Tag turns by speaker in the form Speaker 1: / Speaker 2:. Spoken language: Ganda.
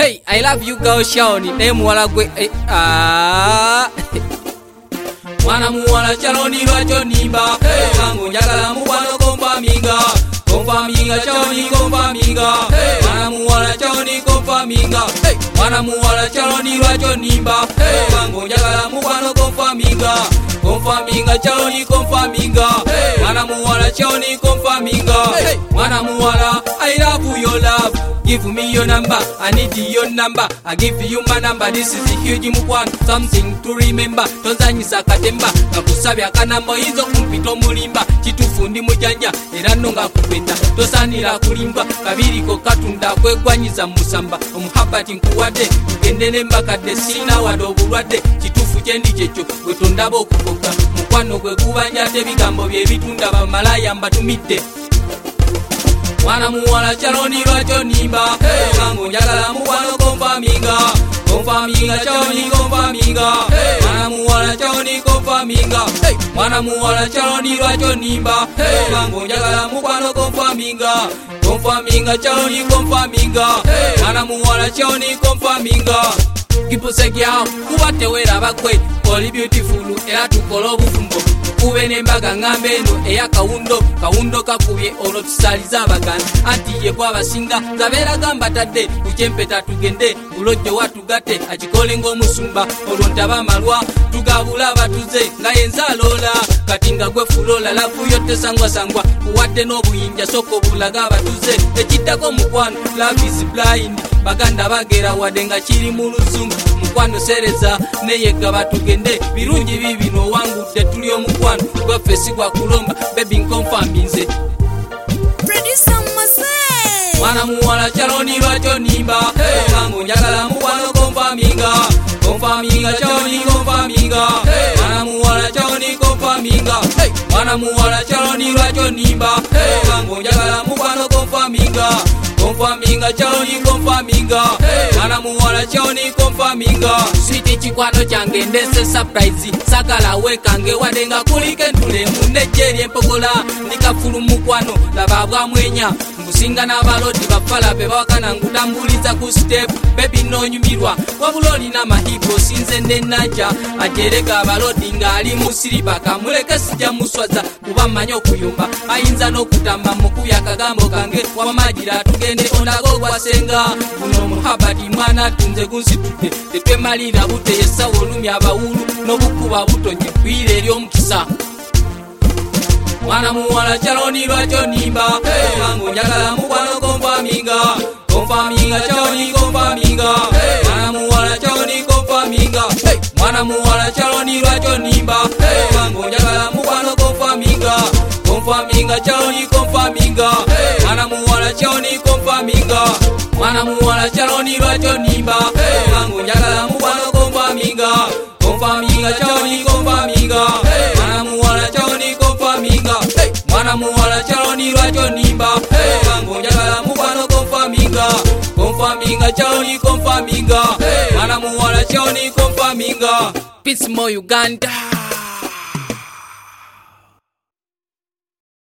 Speaker 1: Hey, I love you girl Shaoni. Name wala gwe. Mwana muwala Chaloni lwacho nimba. Hey, kangu njagala mukwano konfaminga. Konfaminga Chaloni konfaminga. Hey, mwana muwala Chaloni konfaminga. Hey, mwana muwala Chaloni lwacho nimba. Hey, kangu njagala mukwano konfaminga. Konfaminga Chaloni konfaminga. Hey, mwana muwala Chaloni konfaminga. Hey, mwana muwala I love your love. Give me your number, I need your number. I give you my number, this is a huge mukwan. Something to remember, tonzanyisa katemba. Nakusabya kanamba hizo kumpito mulimba. Chitufundi mujanja, eranonga kupenda. Tosanira kulimba, kabiriko katunda kwegwanyiza musamba. Omuhabati nkuwade, mgendene mbakade sina wadobulwade. Chitufu chendi checho, wetondabo okukoka. Mukwano gwe kubanja tebigambo byebitunda bamalaya mbatumidde. Mwana muwala Chaloni lwacho nimba. Hey, kangu njagala mukwano konfaminga. Konfaminga Chaloni konfaminga. Hey, mwana muwala Chaloni konfaminga. Hey, mwana muwala Chaloni lwacho nimba. Hey, kangu njagala mukwano konfaminga. Konfaminga Chaloni konfaminga. Hey, mwana muwala Chaloni konfaminga. Kipuse kyao kuba tewera bakwe. Oli beautiful era tukola obufumbo. Kube nembaga ngambe eno eya kawundo kakubye olwo tusaliza abaganda anti ye kwabasinga zabeera gamba tadde kukyempeta tugende bulojjo watugate akikole ng'omusumba olwo ntaba amalwa tugabula abatuze nga yenzalola kati nga gwe fulola lavuyo tesangwasangwa kuwadde n'obuyinja soko bulaga abatuze ekiddako mukwano love is blind baganda bagera wadde nga kiri mu luzungu mukwano sereza neyega batugende birungi bibino wangudde tuli omukwano gwaffe si gwa kulomba baby nkonfaminze mwana muwala Chaloni lwacho nimba. Hey, kangu njagala mukwano konfaminga. Konfaminga Chaloni konfaminga. Hey, mwana muwala Chaloni konfaminga. Hey, mwana muwala Chaloni lwacho nimba. Hey, kangu njagala mukwano konfaminga. Konfaminga Chaloni konfaminga. Hey, mwana muwala Chaloni konfaminga. Sweet chikwano change ndese surprise. Sagala wekange wadenga kulike ntule munejeri empogola. Nikafulu mukwano lababwa mwenya. Ngusinga n'abaloti bafala be bawakana ngutambuliza ku step. Baby nonyumirwa wabuloni n'amahigo sinze n'ennaja. Ajereka abaloti ng'ali mu siriba kamuleke sijja muswaza kuba mmanyi okuyumba. Ayinza n'okutamba mukuya akagambo kange wamamagira tugende ondago gwasenga. Guno muhabati mwana tunze gunsitudde tetwemalira bute yessa wolumya abawulu n'obukuba butonye kwire eri omukisa. Mwana muwala Chaloni lwacho nimba. Hey, kangu njagala mukwano konfaminga. Konfaminga Chaloni konfaminga. Hey, mwana muwala Chaloni konfaminga. Hey, mwana muwala Chaloni lwacho nimba. Hey, kangu njagala mukwano konfaminga. Konfaminga Chaloni konfaminga. Hey, mwana muwala Chaloni konfaminga. Mwana muwala Chaloni lwacho nimba. Hey, kangu njagala mukwano konfaminga. Konfaminga Chaloni konfaminga. Hey, mwana muwala Chaloni konfaminga. Hey, mwana muwala Chaloni lwacho nimba. Hey, kangu njagala mukwano konfaminga. Konfaminga Chaloni konfaminga. Hey, mwana muwala Chaloni konfaminga. Peace mo Uganda.